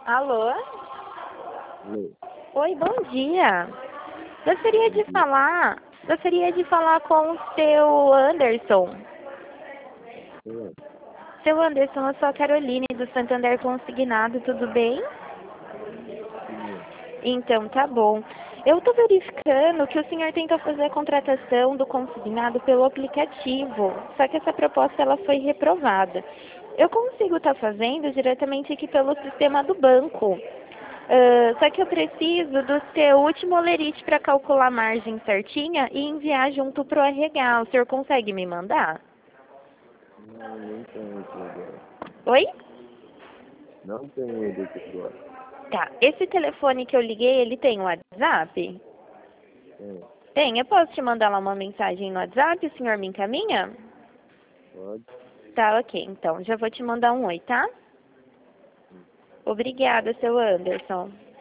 Alô? Alô, Oi, bom dia. Gostaria bom de dia. falar, gostaria de falar com o seu Anderson. Olá, Seu Anderson, eu sou a Caroline do Santander Consignado, tudo bem? tudo bem? Então, tá bom. Eu estou verificando que o senhor tenta fazer a contratação do consignado pelo aplicativo, só que essa proposta ela foi reprovada. Eu consigo estar fazendo diretamente aqui pelo sistema do banco. Só que eu preciso do seu último olerite para calcular a margem certinha e enviar junto para o RH. O senhor consegue me mandar? Não tenho aqui agora. Oi? Não tenho ele aqui agora. Tá. Esse telefone que eu liguei, ele tem WhatsApp? Tem, Tem. Eu posso te mandar lá uma mensagem no WhatsApp? O senhor me encaminha? pode? Tá, ok. Então, já vou te mandar um oi, tá? Obrigada, seu Anderson.